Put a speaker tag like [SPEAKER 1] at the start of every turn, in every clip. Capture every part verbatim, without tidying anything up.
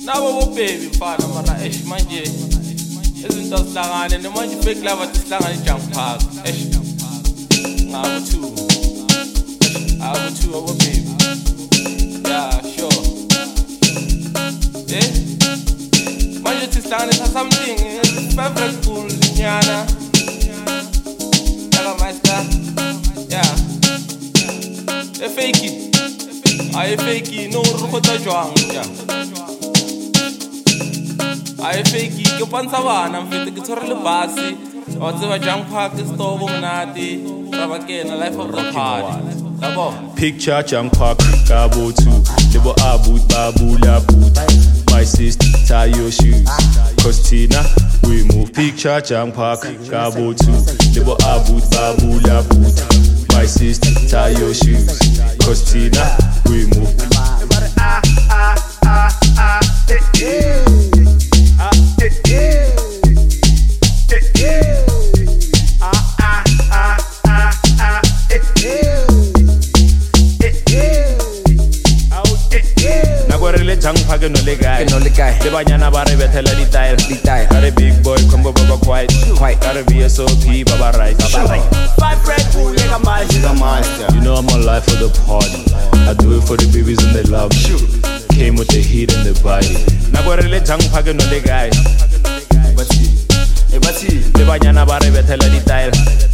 [SPEAKER 1] Nabo bo baby mfana mara eish manje izinto sihlangane nemanje fake lava sihlangane jump park eish ngawo two ngawo two abo baby yeah sure eh manje sihlangane sa something favorite cool nyana yaga master yeah e fake it I fake it no rukota jwang ja I fake it ke pansa bana mfete ke tshware le basi wa tseba jang park store monate ra ba kena life of the party yabo
[SPEAKER 2] picture jang park ka bo two lebo abu babu la boot my sister tie your shoes Costina we move picture jang park ka bo two lebo abu babu la boot my sister tie your shoes Costina we move ah ah ah ah eh jang phake no le guy
[SPEAKER 3] no le guy
[SPEAKER 2] le banyana ba re bethela di tire
[SPEAKER 3] di tire
[SPEAKER 2] are big boy combo baba quiet quiet are V S O P baba right baba right
[SPEAKER 3] five red bull like a master
[SPEAKER 2] you know I'm alive for the party I do it for the babies and they love me came with the heat and the body na go re le jang phake no le guy
[SPEAKER 3] bati e bati
[SPEAKER 2] le banyana ba re bethela di tire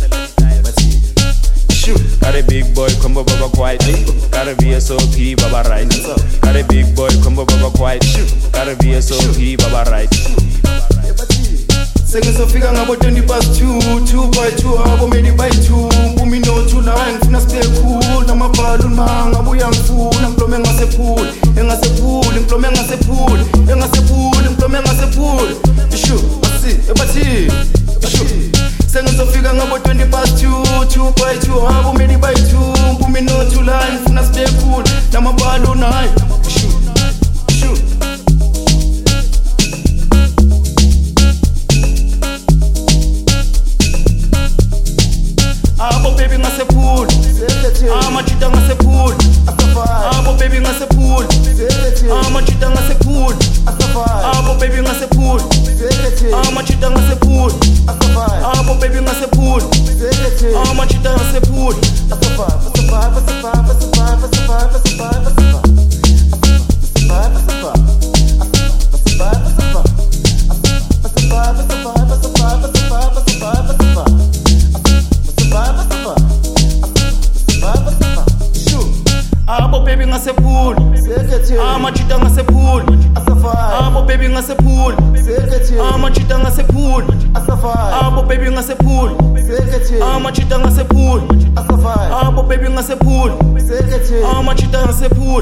[SPEAKER 2] got a big boy combo baba quiet got a V S O P baba right got a big boy combo baba quiet got a V S O P baba right
[SPEAKER 4] Sengizofika ngabo twenty past two two by two abo made by two umi no two la ngifuna stay cool nama balloon manga buya ngifuna ngiplome ngase pool engase pool ngiplome ngase pool engase pool ngiplome ngase pool ishu asi ebati ishu Sengizofika ngabo twenty past two two by two abo made by two umi no two la ngifuna stay cool nama balloon high ishu ishu Abo baby ngase pool ama chita ngase pool Abo baby ngase pool ama chita ngase pool Abo baby ngase pool ama chita ngase pool Abo baby ngase pool ama chita ngase pool Abo baby ngase pool ama chita ngase pool Abo baby ngase pool ama chita ngase pool Abo baby ngase pool ama chita ngase pool Abo baby ngase pool ama chita ngase pool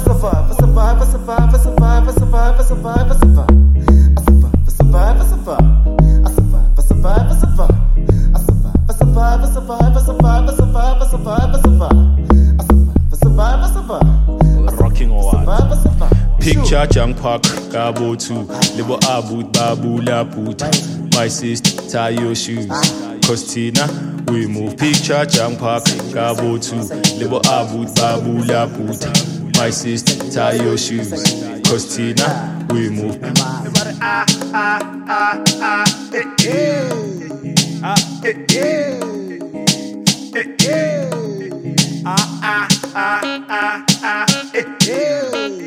[SPEAKER 2] rocking on picture jang park kabo two lebo abu babu la boot my sister tie your shoes Costina we move picture jang park kabo two lebo abu babu la boot my sister tie your shoes Costina we move ah ah ah ah eh eh ah eh eh eh eh ah ah ah ah ah eh eh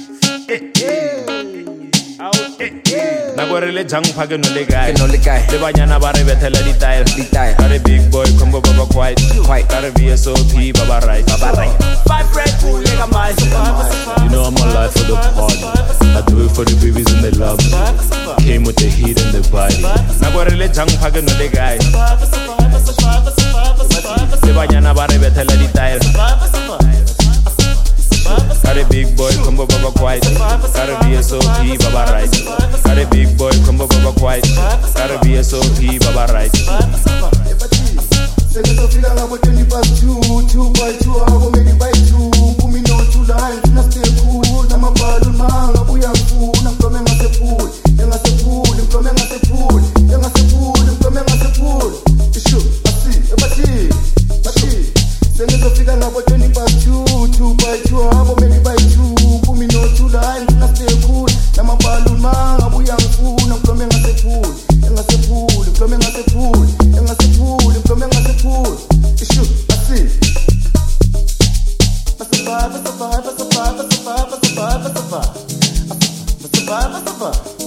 [SPEAKER 2] na go re le jang phake no le guy
[SPEAKER 3] no le guy
[SPEAKER 2] le banyana ba re bethela di tire
[SPEAKER 3] di tire
[SPEAKER 2] got a big boy combo baba quiet quiet got a V S O P baba right baba right
[SPEAKER 3] five red bull like a master
[SPEAKER 2] you know I'm alive for the party I do it for the babies and they love me came with the heat and the body na go re le jang phake no le guy le banyana ba re bethela di tire got a big boy combo baba quiet got a V S O P baba right got a big boy combo baba quiet got a V S O P baba right
[SPEAKER 4] Sengizofika ngabo twenty past two two by two abo made by two umi no two la ngifuna stay cool nama balloon manga buya ngifuna ngiplome ngase pool engase pool ngiplome ngase pool engase pool ngiplome ngase pool ishu asi ebati bati Sengizofika ngabo twenty past two two by two abo made by two umi no two la ngifuna stay cool Namaballoon mangabuya ngifuna ngiplome ngasephuli engasephuli ngiplome ngasephuli engasephuli ngiplome ngasephuli ishu asi Survive, survive, survive, survive, survive, survive, survive, survive, survive.